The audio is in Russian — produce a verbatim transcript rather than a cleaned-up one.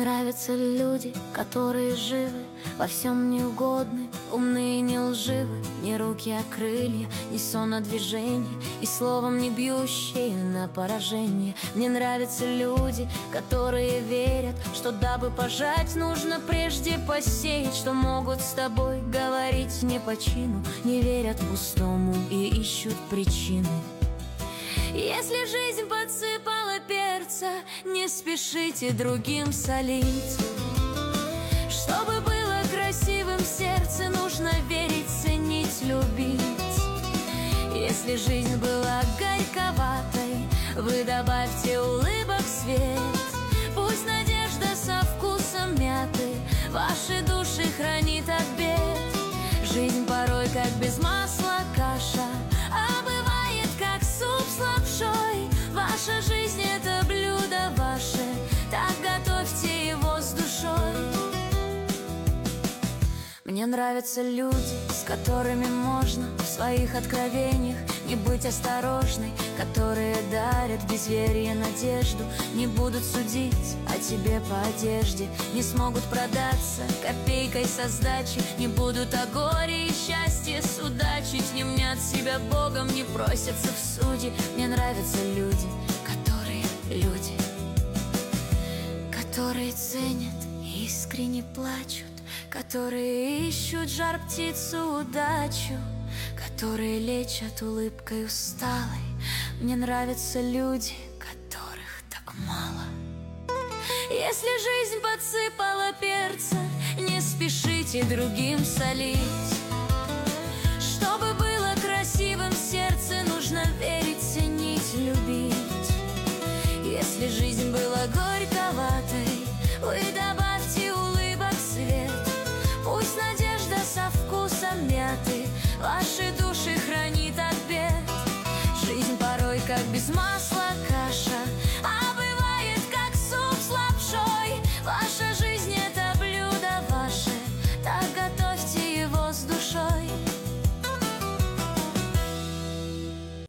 нравятся люди, которые живы, во всем не угодны, умные, не лживы. Не руки, а крылья, не сон, а движение, и словом не бьющие на поражение. Мне нравятся люди, которые верят, что дабы пожать, нужно прежде посеять, что могут с тобой говорить не по чину, не верят пустому и ищут причины. Если жизнь подсыпала перца, не спешите другим солить. Чтобы было красивым сердце, нужно верить, ценить, любить. Если жизнь была горьковатой, вы добавьте улыбок свет. Пусть надежда со вкусом мяты ваши души хранит от бед. Жизнь порой как без масла каша, а бывает как суп с лапшой. Ваша жизнь — это блюдо ваше, так готовьте его с душой. Мне нравятся люди, с которыми можно в своих откровениях не быть осторожной, которые дарят безверие надежду, не будут судить о тебе по одежде, не смогут продаться копейкой со сдачи, не будут о горе и счастье судачить, не мнят себя Богом, не просятся в суде. Мне нравятся люди, которые люди, которые ценят и искренне плачут, которые ищут жар птицу удачу, которые лечат улыбкой усталой. Мне нравятся люди, которых так мало. Если жизнь подсыпала перца, не спешите другим солить. Чтобы было красивым сердце, нужно верить, ценить, любить. Если жизнь была горьковатой, вы добавьте улыбок свет. Пусть надежда со вкусом мяты ваши